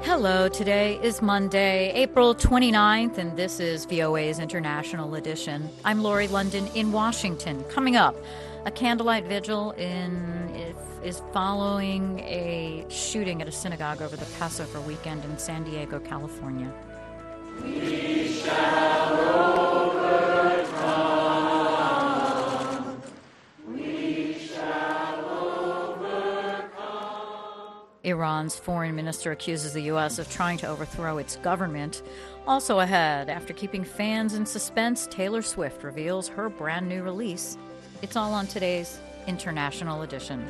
Hello, today is Monday, April 29th, and this is VOA's International Edition. I'm Lori London in Washington. Coming up, a candlelight vigil is following a shooting at a synagogue over the Passover weekend in San Diego, California. We shall overcome. We shall overcome. Iran's foreign minister accuses the U.S. of trying to overthrow its government. Also ahead, after keeping fans in suspense, Taylor Swift reveals her brand new release. It's all on today's International Edition.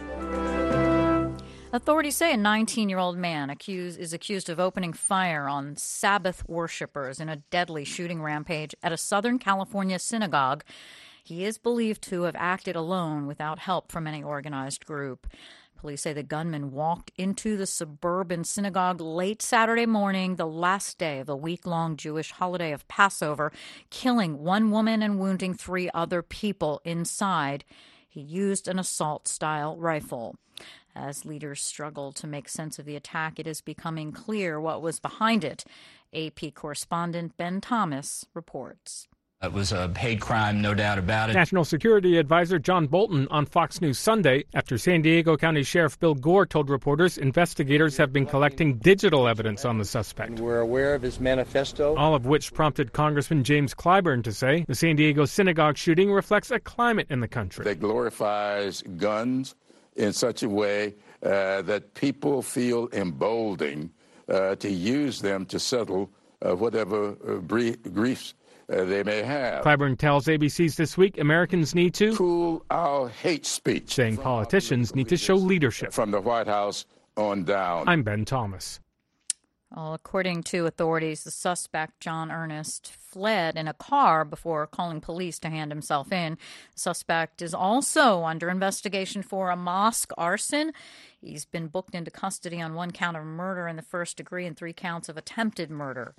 Authorities say a 19-year-old man is accused of opening fire on Sabbath worshippers in a deadly shooting rampage at a Southern California synagogue. He is believed to have acted alone without help from any organized group. Police say the gunman walked into the suburban synagogue late Saturday morning, the last day of the week-long Jewish holiday of Passover, killing one woman and wounding 3 other people inside. He used an assault-style rifle. As leaders struggle to make sense of the attack, it is becoming clear what was behind it. AP correspondent Ben Thomas reports. It was a hate crime, no doubt about it. National Security Advisor John Bolton on Fox News Sunday after San Diego County Sheriff Bill Gore told reporters investigators have been collecting digital evidence on the suspect. We're aware of his manifesto. All of which prompted Congressman James Clyburn to say the San Diego synagogue shooting reflects a climate in the country that glorifies guns in such a way that people feel emboldened to use them to settle whatever griefs they may have. Clyburn tells ABC's This Week Americans need to cool our hate speech, saying politicians need to show leadership. From the White House on down. I'm Ben Thomas. Well, according to authorities, the suspect, John Ernest, fled in a car before calling police to hand himself in. The suspect is also under investigation for a mosque arson. He's been booked into custody on 1 count of murder in the first degree and 3 counts of attempted murder.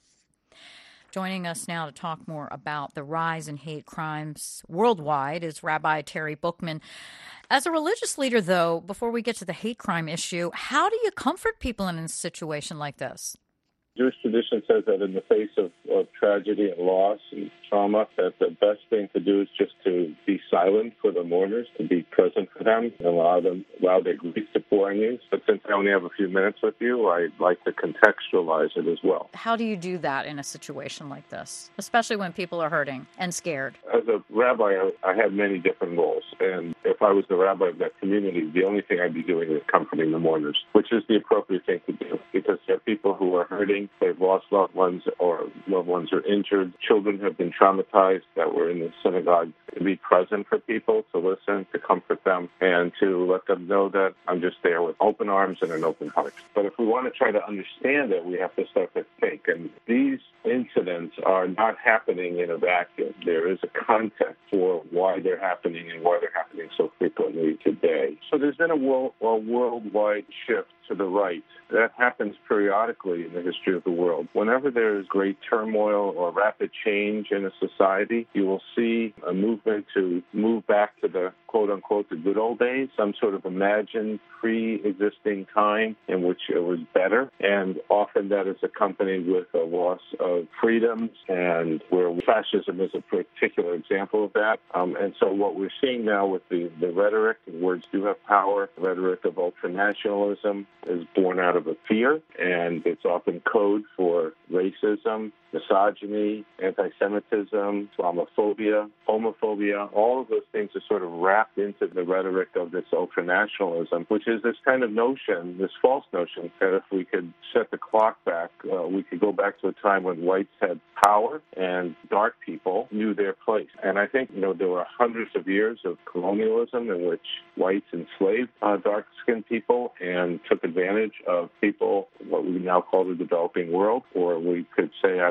Joining us now to talk more about the rise in hate crimes worldwide is Rabbi Terry Bookman. As a religious leader, though, before we get to the hate crime issue, how do you comfort people in a situation like this? Jewish tradition says that in the face of tragedy and loss and trauma, that the best thing to do is just to be silent for the mourners, to be present for them, and allow their grief to pour on you. But since I only have a few minutes with you, I'd like to contextualize it as well. How do you do that in a situation like this, especially when people are hurting and scared? As a rabbi, I have many different roles, and if I was the rabbi of that community, the only thing I'd be doing is comforting the mourners, which is the appropriate thing to do, because there are people who are hurting. They've lost loved ones, or loved ones are injured. Children have been traumatized that were in the synagogue. To be present for people, to listen, to comfort them, and to let them know that I'm just there with open arms and an open heart. But if we want to try to understand it, we have to start to think. And these incidents are not happening in a vacuum. There is a context for why they're happening and why they're happening so frequently today. So there's been a worldwide shift to the right. That happens periodically in the history of the world. Whenever there is great turmoil or rapid change in a society, you will see a movement to move back to the quote-unquote the good old days, some sort of imagined pre-existing time in which it was better. And often that is accompanied with a loss of freedoms, and where fascism is a particular example of that. And so what we're seeing now with the rhetoric, words do have power, the rhetoric of ultranationalism is born out of a fear, and it's often code for racism, misogyny, anti-Semitism, Islamophobia, homophobia. All of those things are sort of wrapped into the rhetoric of this ultranationalism, which is this kind of notion, this false notion, that if we could set the clock back, we could go back to a time when whites had power and dark people knew their place. And I think, there were hundreds of years of colonialism in which whites enslaved dark-skinned people and took advantage of people, what we now call the developing world, or we could say,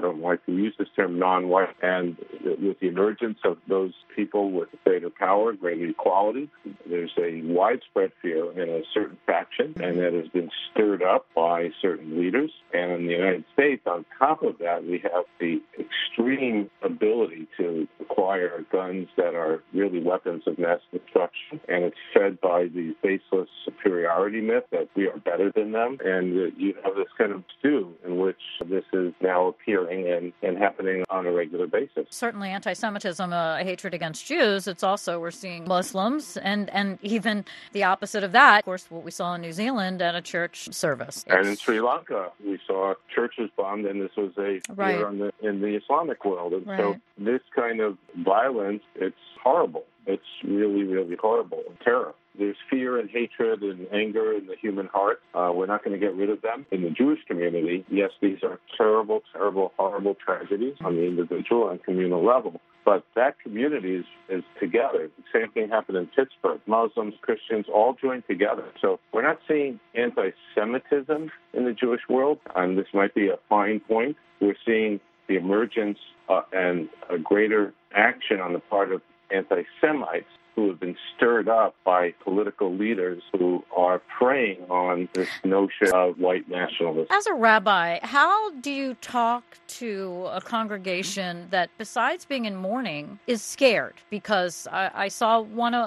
don't like to use this term, non-white. And with the emergence of those people with greater power, greater equality, there's a widespread fear in a certain faction, and that has been stirred up by certain leaders. And in the United States, on top of that, we have the extreme ability to acquire guns that are really weapons of mass destruction. And it's fed by the baseless superiority myth that we are better than them. And you have this kind of stew in which this is now appearing and happening on a regular basis. Certainly anti-Semitism, hatred against Jews. It's also, we're seeing Muslims and even the opposite of that. Of course, what we saw in New Zealand at a church service. And in Sri Lanka, we saw churches bombed, and this was a year in the Islamic world. And so this kind of violence, it's horrible. It's really, really horrible. Terror. There's fear and hatred and anger in the human heart. We're not going to get rid of them. In the Jewish community, yes, these are terrible, terrible, horrible tragedies on the individual and communal level. But that community is together. The same thing happened in Pittsburgh. Muslims, Christians, all joined together. So we're not seeing anti-Semitism in the Jewish world, and this might be a fine point. We're seeing the emergence and a greater action on the part of anti-Semites who have been stirred up by political leaders who are preying on this notion of white nationalism. As a rabbi, how do you talk to a congregation that, besides being in mourning, is scared? Because I saw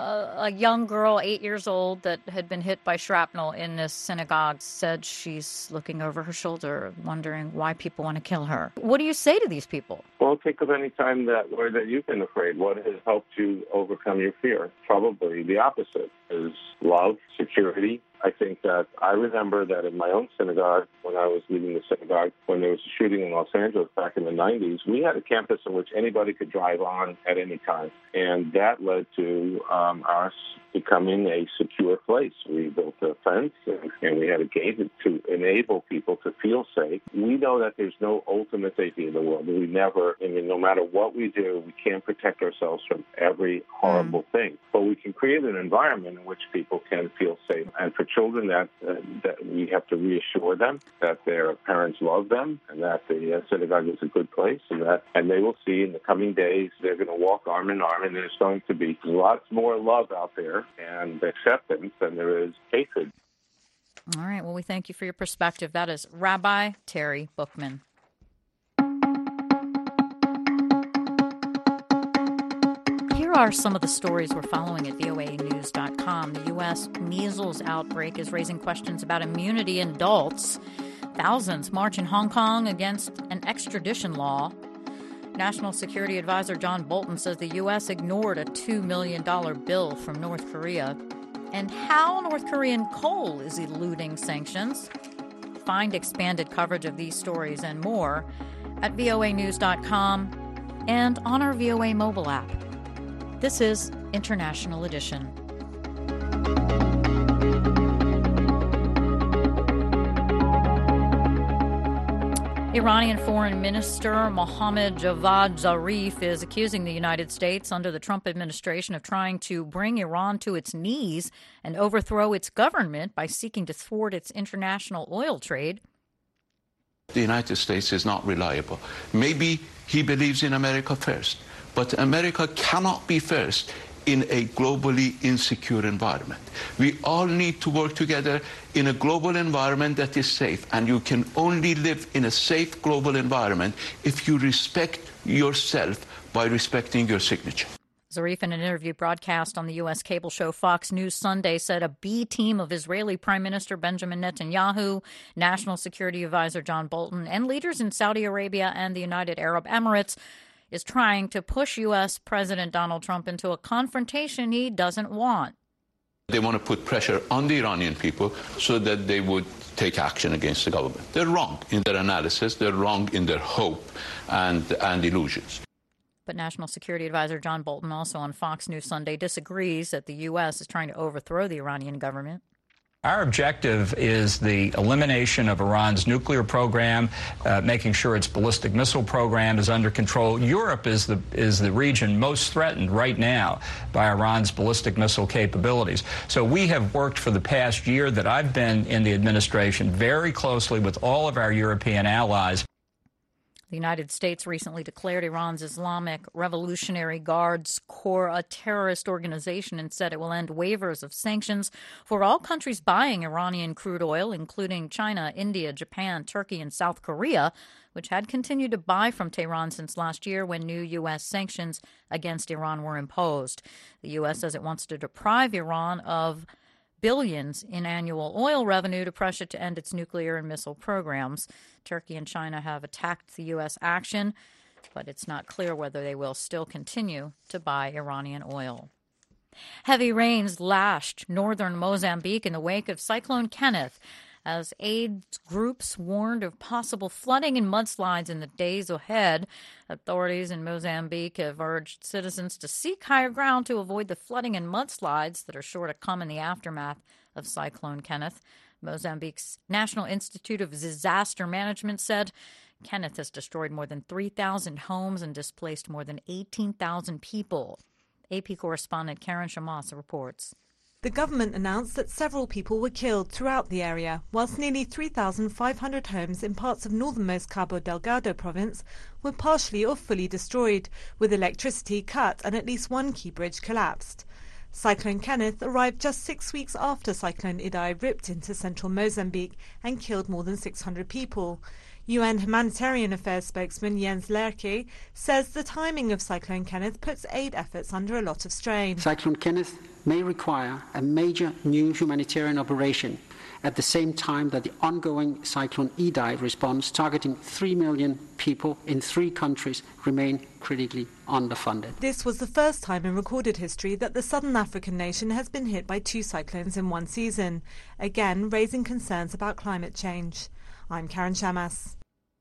a young girl, 8 years old, that had been hit by shrapnel in this synagogue, said she's looking over her shoulder, wondering why people want to kill her. What do you say to these people? Well, think of any time that you've been afraid. What has helped you overcome your fear? Probably the opposite is love, security. I think that I remember that in my own synagogue, when I was leading the synagogue, when there was a shooting in Los Angeles back in the 90s, we had a campus in which anybody could drive on at any time. And that led to us becoming a secure place. We built a fence and we had a gate to enable people to feel safe. We know that there's no ultimate safety in the world. We never, no matter what we do, we can't protect ourselves from every horrible thing. But we can create an environment in which people can feel safe. And for children, that we have to reassure them that their parents love them and that the synagogue is a good place, and they will see in the coming days they're going to walk arm in arm, and there's going to be lots more love out there and acceptance than there is hatred. All right. Well, we thank you for your perspective. That is Rabbi Terry Bookman. Here are some of the stories we're following at voanews.com. The U.S. measles outbreak is raising questions about immunity in adults. Thousands march in Hong Kong against an extradition law. National Security Advisor John Bolton says the U.S. ignored a $2 million bill from North Korea. And how North Korean coal is eluding sanctions. Find expanded coverage of these stories and more at voanews.com and on our VOA mobile app. This is International Edition. Iranian Foreign Minister Mohammad Javad Zarif is accusing the United States under the Trump administration of trying to bring Iran to its knees and overthrow its government by seeking to thwart its international oil trade. The United States is not reliable. Maybe he believes in America first, but America cannot be first in a globally insecure environment. We all need to work together in a global environment that is safe, and you can only live in a safe global environment if you respect yourself by respecting your signature. Zarif, in an interview broadcast on the U.S. cable show Fox News Sunday, said a B team of Israeli Prime Minister Benjamin Netanyahu, National Security Advisor John Bolton, and leaders in Saudi Arabia and the United Arab Emirates is trying to push U.S. President Donald Trump into a confrontation he doesn't want. They want to put pressure on the Iranian people so that they would take action against the government. They're wrong in their analysis. They're wrong in their hope and illusions. But National Security Advisor John Bolton, also on Fox News Sunday, disagrees that the U.S. is trying to overthrow the Iranian government. Our objective is the elimination of Iran's nuclear program, making sure its ballistic missile program is under control. Europe is the region most threatened right now by Iran's ballistic missile capabilities. So we have worked for the past year that I've been in the administration very closely with all of our European allies. The United States recently declared Iran's Islamic Revolutionary Guards Corps a terrorist organization and said it will end waivers of sanctions for all countries buying Iranian crude oil, including China, India, Japan, Turkey, and South Korea, which had continued to buy from Tehran since last year when new U.S. sanctions against Iran were imposed. The U.S. says it wants to deprive Iran of billions in annual oil revenue to pressure it to end its nuclear and missile programs. Turkey and China have attacked the U.S. action, but it's not clear whether they will still continue to buy Iranian oil. Heavy rains lashed northern Mozambique in the wake of Cyclone Kenneth, as aid groups warned of possible flooding and mudslides in the days ahead. Authorities in Mozambique have urged citizens to seek higher ground to avoid the flooding and mudslides that are sure to come in the aftermath of Cyclone Kenneth. Mozambique's National Institute of Disaster Management said Kenneth has destroyed more than 3,000 homes and displaced more than 18,000 people. AP correspondent Karen Shamas reports. The government announced that several people were killed throughout the area, whilst nearly 3,500 homes in parts of northernmost Cabo Delgado province were partially or fully destroyed, with electricity cut and at least one key bridge collapsed. Cyclone Kenneth arrived just 6 weeks after Cyclone Idai ripped into central Mozambique and killed more than 600 people. UN Humanitarian Affairs spokesman Jens Lerche says the timing of Cyclone Kenneth puts aid efforts under a lot of strain. Cyclone Kenneth may require a major new humanitarian operation at the same time that the ongoing Cyclone Idai response targeting 3 million people in 3 countries remain critically underfunded. This was the first time in recorded history that the southern African nation has been hit by 2 cyclones in one season, again raising concerns about climate change. I'm Karen Shamas.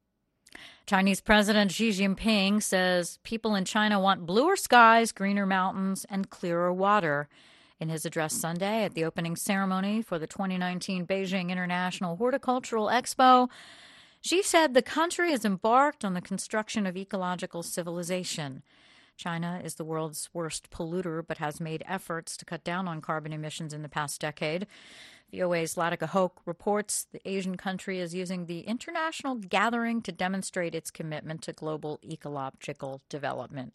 Chinese President Xi Jinping says people in China want bluer skies, greener mountains, and clearer water. In his address Sunday at the opening ceremony for the 2019 Beijing International Horticultural Expo, Xi said the country has embarked on the construction of ecological civilization. China is the world's worst polluter, but has made efforts to cut down on carbon emissions in the past decade. VOA's Latika Hoke reports the Asian country is using the international gathering to demonstrate its commitment to global ecological development.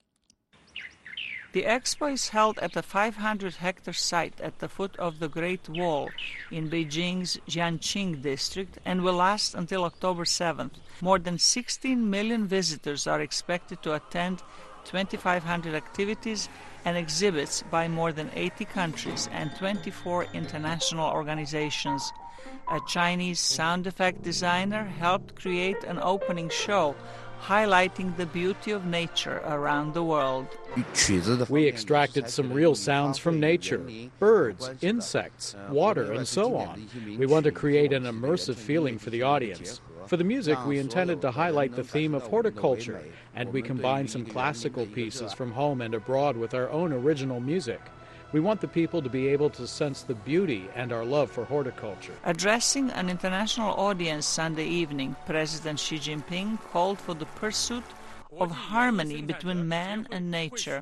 The expo is held at a 500-hectare site at the foot of the Great Wall in Beijing's Jiangqing district and will last until October 7th. More than 16 million visitors are expected to attend 2,500 activities and exhibits by more than 80 countries and 24 international organizations. A Chinese sound effect designer helped create an opening show highlighting the beauty of nature around the world. We extracted some real sounds from nature, birds, insects, water, and so on. We want to create an immersive feeling for the audience. For the music, we intended to highlight the theme of horticulture, and we combined some classical pieces from home and abroad with our own original music. We want the people to be able to sense the beauty and our love for horticulture. Addressing an international audience Sunday evening, President Xi Jinping called for the pursuit of harmony between man and nature.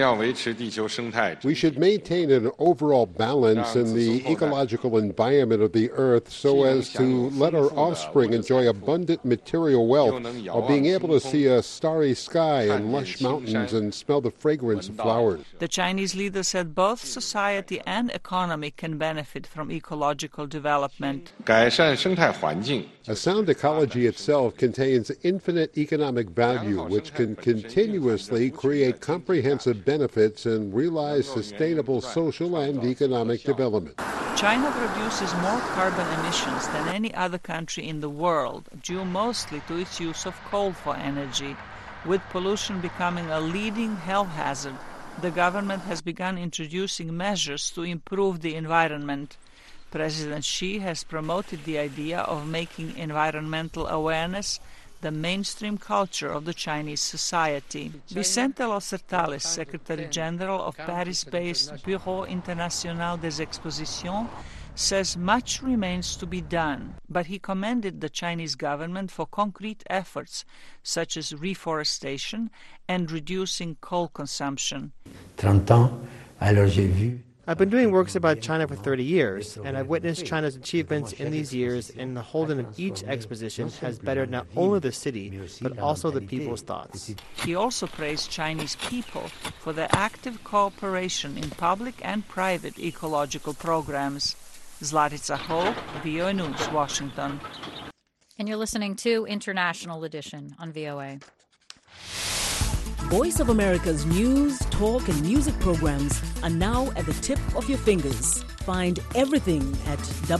We should maintain an overall balance in the ecological environment of the earth so as to let our offspring enjoy abundant material wealth while being able to see a starry sky and lush mountains and smell the fragrance of flowers. The Chinese leader said both society and economy can benefit from ecological development. A sound ecology itself contains infinite economic value, which can continuously create comprehensive benefits and realize sustainable social and economic development. China produces more carbon emissions than any other country in the world, due mostly to its use of coal for energy. With pollution becoming a leading health hazard, the government has begun introducing measures to improve the environment. President Xi has promoted the idea of making environmental awareness the mainstream culture of the Chinese society. Vicente Losertales, Secretary General of Paris-based Bureau International des Expositions, says much remains to be done, but he commended the Chinese government for concrete efforts such as reforestation and reducing coal consumption. I've been doing works about China for 30 years, and I've witnessed China's achievements in these years, and the holding of each exposition has bettered not only the city, but also the people's thoughts. He also praised Chinese people for their active cooperation in public and private ecological programs. Zlatica Ho, VOA News, Washington. And you're listening to International Edition on VOA. Voice of America's news, talk, and music programs are now at the tip of your fingers. Find everything at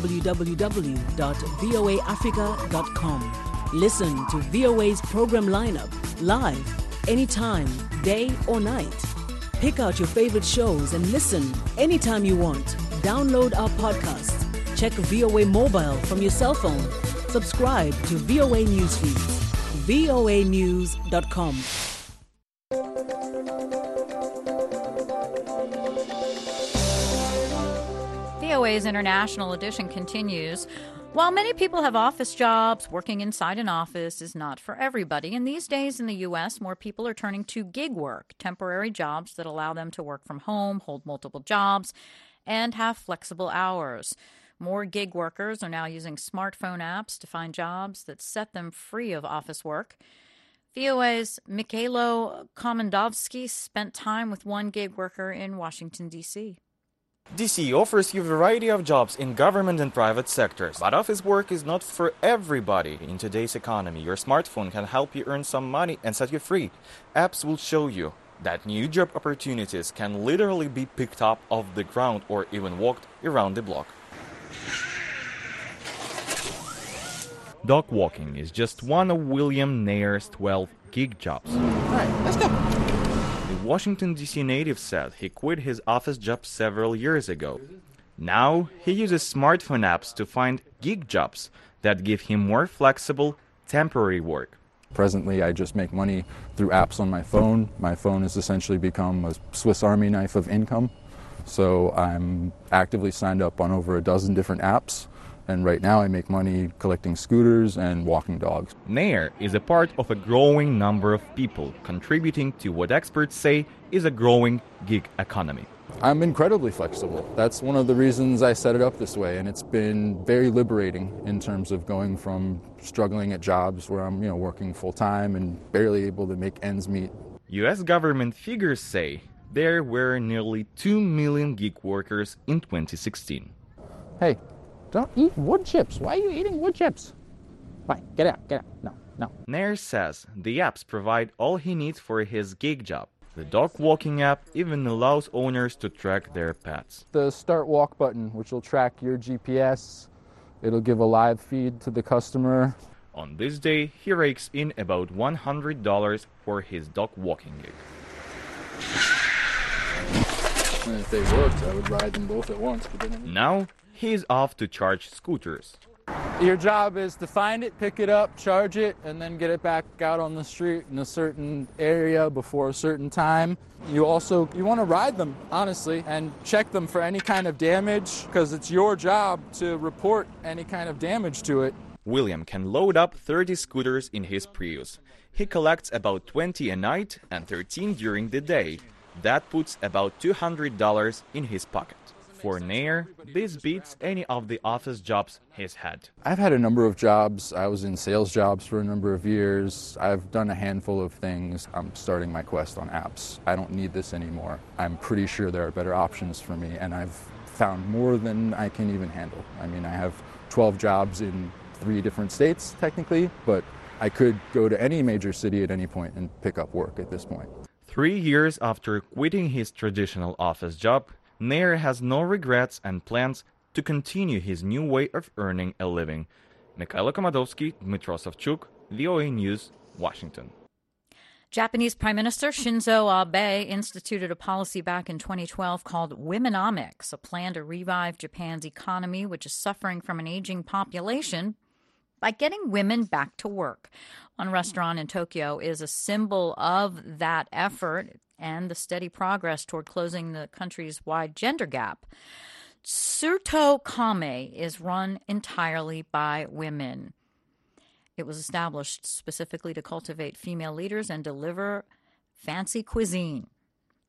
www.voaafrica.com. Listen to VOA's program lineup live, anytime, day or night. Pick out your favorite shows and listen anytime you want. Download our podcast. Check VOA Mobile from your cell phone. Subscribe to VOA Newsfeed. voanews.com. VOA's International Edition continues. While many people have office jobs, working inside an office is not for everybody. And these days in the U.S., more people are turning to gig work, temporary jobs that allow them to work from home, hold multiple jobs, and have flexible hours. More gig workers are now using smartphone apps to find jobs that set them free of office work. VOA's Mikhailo Komendovsky spent time with one gig worker in Washington, D.C. DC offers you a variety of jobs in government and private sectors, but office work is not for everybody. In today's economy, your smartphone can help you earn some money and set you free. Apps will show you that new job opportunities can literally be picked up off the ground or even walked around the block. Dog walking is just one of William Nayer's 12 gig jobs. All right, let's go. The Washington, D.C. native said he quit his office job several years ago. Now he uses smartphone apps to find gig jobs that give him more flexible, temporary work. Presently, I just make money through apps on my phone. My phone has essentially become a Swiss Army knife of income. So I'm actively signed up on over a dozen different apps. And right now I make money collecting scooters and walking dogs. Nayer is a part of a growing number of people contributing to what experts say is a growing gig economy. I'm incredibly flexible. That's one of the reasons I set it up this way, and it's been very liberating in terms of going from struggling at jobs where I'm, working full-time and barely able to make ends meet. U.S. government figures say there were nearly 2 million gig workers in 2016. Hey, don't eat wood chips. Why are you eating wood chips? Fine, get out. No. Nair says the apps provide all he needs for his gig job. The dog walking app even allows owners to track their pets. The start walk button, which will track your GPS. It'll give a live feed to the customer. On this day, he rakes in about $100 for his dog walking gig. And if they worked, I would ride them both at once. Now, he's off to charge scooters. Your job is to find it, pick it up, charge it, and then get it back out on the street in a certain area before a certain time. You want to ride them, honestly, and check them for any kind of damage, because it's your job to report any kind of damage to it. William can load up 30 scooters in his Prius. He collects about 20 a night and 13 during the day. That puts about $200 in his pocket. For Nair, this beats any of the office jobs he's had. I've had a number of jobs. I was in sales jobs for a number of years. I've done a handful of things. I'm starting my quest on apps. I don't need this anymore. I'm pretty sure there are better options for me, and I've found more than I can even handle. I mean, I have 12 jobs in 3 different states, technically, but I could go to any major city at any point and pick up work at this point. 3 years after quitting his traditional office job, Nair has no regrets and plans to continue his new way of earning a living. Mikhailo Komendovsky, Dmytro Savchuk, VOA News, Washington. Japanese Prime Minister Shinzo Abe instituted a policy back in 2012 called Womenomics, a plan to revive Japan's economy, which is suffering from an aging population, by getting women back to work. One restaurant in Tokyo is a symbol of that effort and the steady progress toward closing the country's wide gender gap. Tsuto Kame is run entirely by women. It was established specifically to cultivate female leaders and deliver fancy cuisine.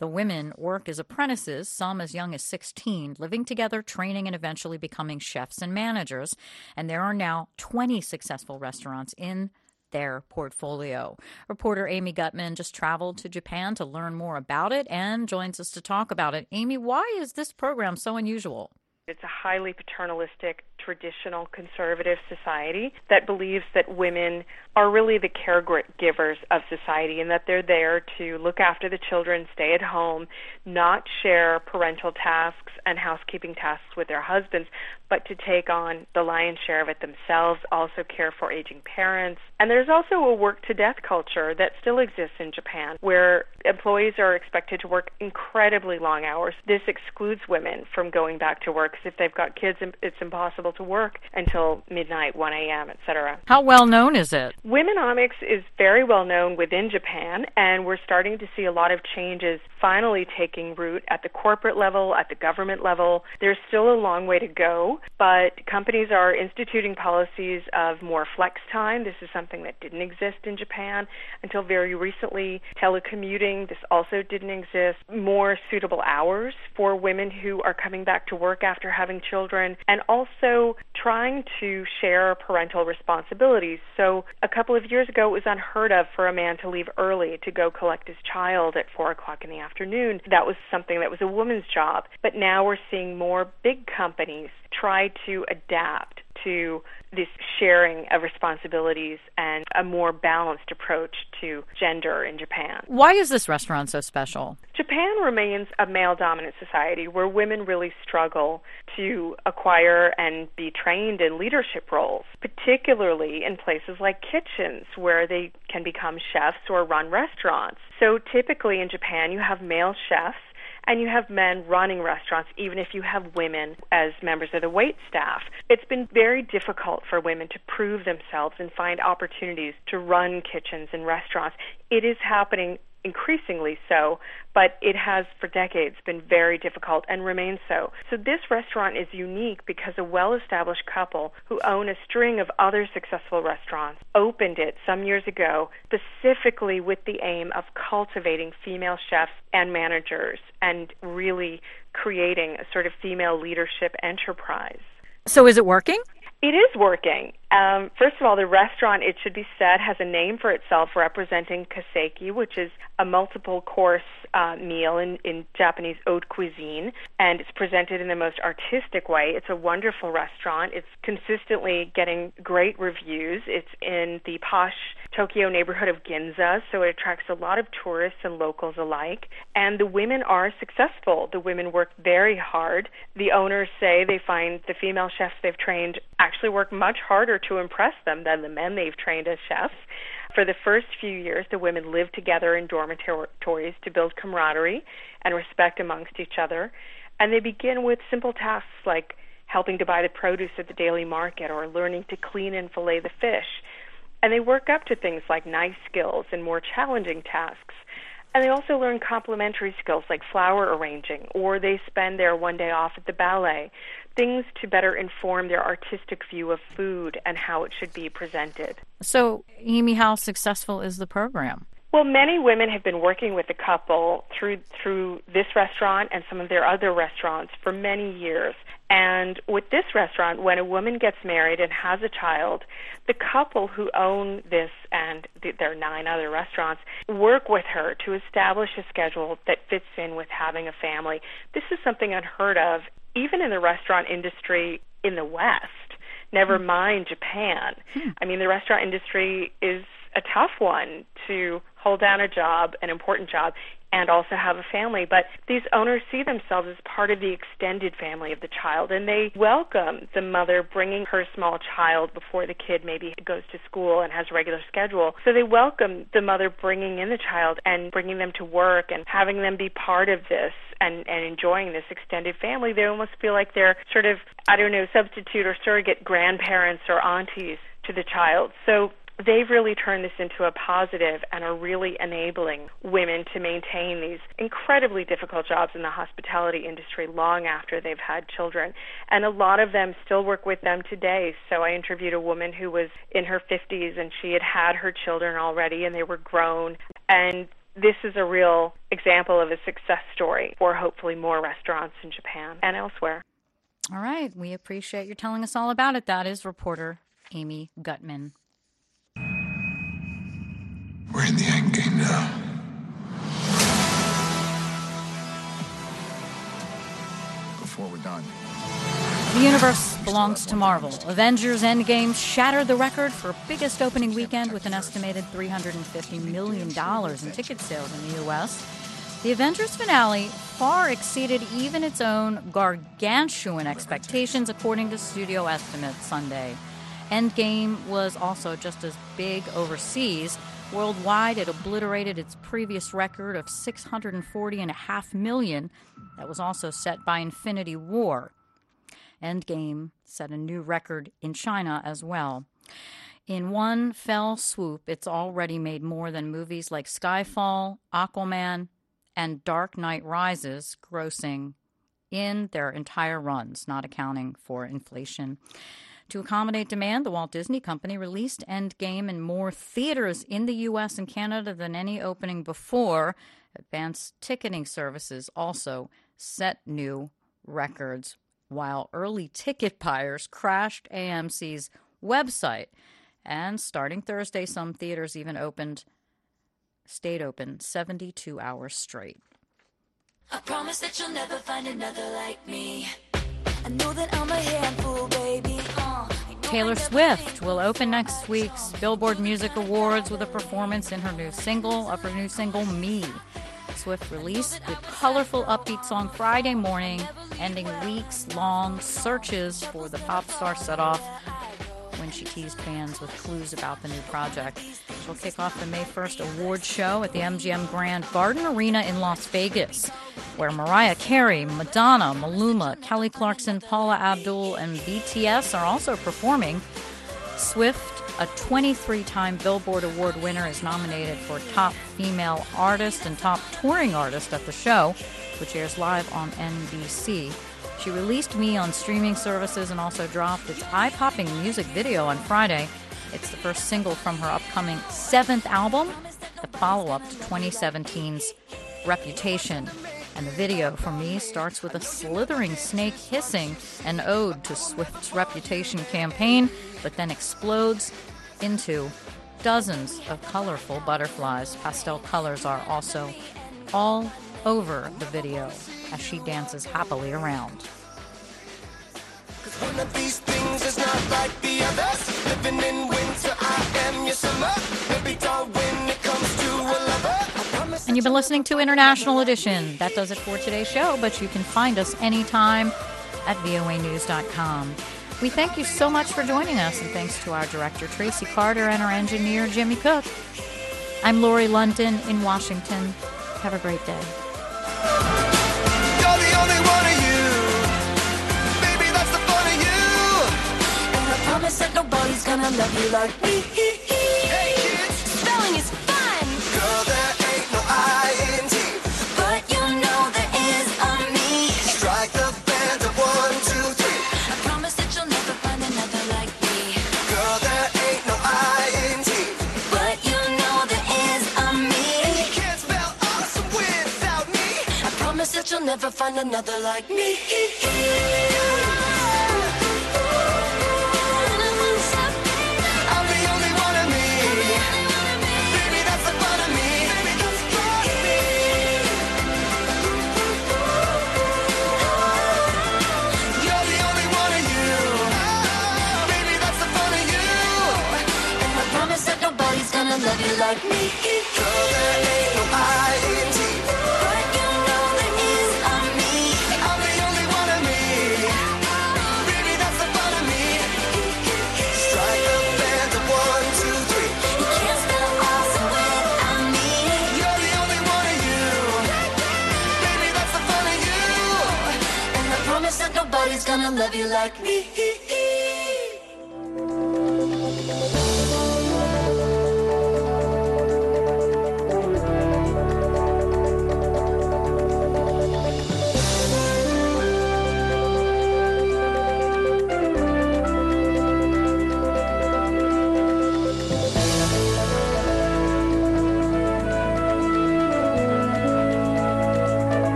The women work as apprentices, some as young as 16, living together, training, and eventually becoming chefs and managers. And there are now 20 successful restaurants in their portfolio. Reporter Amy Gutman just traveled to Japan to learn more about it and joins us to talk about it. Amy, why is this program so unusual? It's a highly paternalistic, traditional, conservative society that believes that women are really the caregivers of society and that they're there to look after the children, stay at home, not share parental tasks and housekeeping tasks with their husbands, but to take on the lion's share of it themselves, also care for aging parents. And there's also a work-to-death culture that still exists in Japan, where employees are expected to work incredibly long hours. This excludes women from going back to work, because if they've got kids, it's impossible to work until midnight, 1 a.m., etc. How well known is it? Womenomics is very well known within Japan, and we're starting to see a lot of changes finally taking root at the corporate level, at the government level. There's still a long way to go, but companies are instituting policies of more flex time. This is something that didn't exist in Japan until very recently. Telecommuting, this also didn't exist. More suitable hours for women who are coming back to work after having children, and also trying to share parental responsibilities. So a couple of years ago, it was unheard of for a man to leave early to go collect his child at 4 o'clock in the afternoon. That was something that was a woman's job. But now we're seeing more big companies try to adapt to this sharing of responsibilities and a more balanced approach to gender in Japan. Why is this restaurant so special? Japan remains a male-dominant society where women really struggle to acquire and be trained in leadership roles, particularly in places like kitchens where they can become chefs or run restaurants. So typically in Japan, you have male chefs and you have men running restaurants, even if you have women as members of the wait staff. It's been very difficult for women to prove themselves and find opportunities to run kitchens and restaurants. It is happening increasingly so, but it has for decades been very difficult and remains so. So this restaurant is unique because a well-established couple who own a string of other successful restaurants opened it some years ago specifically with the aim of cultivating female chefs and managers and really creating a sort of female leadership enterprise. So is it working? It is working. First of all, the restaurant, it should be said, has a name for itself representing kaseki, which is a multiple-course meal in Japanese haute cuisine, and it's presented in the most artistic way. It's a wonderful restaurant. It's consistently getting great reviews. It's in the posh Tokyo neighborhood of Ginza, so it attracts a lot of tourists and locals alike. And the women are successful. The women work very hard. The owners say they find the female chefs they've trained actually work much harder to impress them than the men they've trained as chefs. For the first few years, the women live together in dormitories to build camaraderie and respect amongst each other. And they begin with simple tasks like helping to buy the produce at the daily market or learning to clean and fillet the fish. And they work up to things like knife skills and more challenging tasks. And they also learn complementary skills like flower arranging, or they spend their one day off at the ballet, things to better inform their artistic view of food and how it should be presented. So, Amy, how successful is the program? Well, many women have been working with the couple through this restaurant and some of their other restaurants for many years. And with this restaurant, when a woman gets married and has a child, the couple who own this and their 9 other restaurants work with her to establish a schedule that fits in with having a family. This is something unheard of, even in the restaurant industry in the West, never mind Japan. I mean, the restaurant industry is a tough one to hold down a job, an important job, and also have a family. But these owners see themselves as part of the extended family of the child, and they welcome the mother bringing her small child before the kid maybe goes to school and has a regular schedule. So they welcome the mother bringing in the child and bringing them to work and having them be part of this and enjoying this extended family. They almost feel like they're sort of, substitute or surrogate grandparents or aunties to the child. So they've really turned this into a positive and are really enabling women to maintain these incredibly difficult jobs in the hospitality industry long after they've had children. And a lot of them still work with them today. So I interviewed a woman who was in her 50s and she had her children already and they were grown. And this is a real example of a success story for hopefully more restaurants in Japan and elsewhere. All right. We appreciate you telling us all about it. That is reporter Amy Gutman. We're in the end game now. Before we're done. The universe belongs to Marvel. Avengers Endgame shattered the record for biggest opening weekend with an estimated $350 million in ticket sales in the U.S. The Avengers finale far exceeded even its own gargantuan expectations, according to studio estimates Sunday. Endgame was also just as big overseas. Worldwide, it obliterated its previous record of $640.5 million that was also set by Infinity War. Endgame set a new record in China as well. In one fell swoop, it's already made more than movies like Skyfall, Aquaman, and Dark Knight Rises, grossing in their entire runs, not accounting for inflation. To accommodate demand, the Walt Disney Company released Endgame in more theaters in the U.S. and Canada than any opening before. Advanced ticketing services also set new records, while early ticket buyers crashed AMC's website. And starting Thursday, some theaters even stayed open 72 hours straight. I promise that you'll never find another like me. I know that I'm a handful, baby. Taylor Swift will open next week's Billboard Music Awards with a performance in her new single, Me. Swift released the colorful, upbeat song Friday morning, ending weeks-long searches for the pop star set off when she teased fans with clues about the new project. She'll kick off the May 1st award show at the MGM Grand Garden Arena in Las Vegas, where Mariah Carey, Madonna, Maluma, Kelly Clarkson, Paula Abdul, and BTS are also performing. Swift, a 23-time Billboard Award winner, is nominated for Top Female Artist and Top Touring Artist at the show, which airs live on NBC. She released Me on streaming services and also dropped its eye-popping music video on Friday. It's the first single from her upcoming 7th album, the follow-up to 2017's Reputation. And the video for Me starts with a slithering snake hissing, an ode to Swift's Reputation campaign, but then explodes into dozens of colorful butterflies. Pastel colors are also all over the video as she dances happily around. One of these things is not like the others. Living in winter, I am your summer. Maybe don't when it comes to a lover. And you've been listening to International Edition. That does it for today's show, but you can find us anytime at voanews.com. We thank you so much for joining us, and thanks to our director, Tracy Carter, and our engineer, Jimmy Cook. I'm Lori London in Washington. Have a great day. You're the only one of you. Baby, that's the fun of you. And I promise that nobody's gonna love you like me. Hey, kids. Spelling is fun. Girl, there ain't no I-N-G. But you know there is on me. Strike the band of 1, 2, 3. I promise that you'll never find another like me. Girl, there ain't no I-N-G. But you know there is on me. And you can't spell awesome without me. I promise that you'll never find another like me. I'm the only one of me. Baby, that's the fun of me. You're the only one of you. Baby, that's the fun of you. And I promise that nobody's gonna love you like me. Girl, there ain't no I-N-G. But you know there is on me. I'm the only one of me. Baby, that's the fun of me. Strike a band of 1, 2, 3. You can't spell awesome without me. You're the only one of you. Baby, that's the fun of you. And I promise that nobody's gonna love you like me.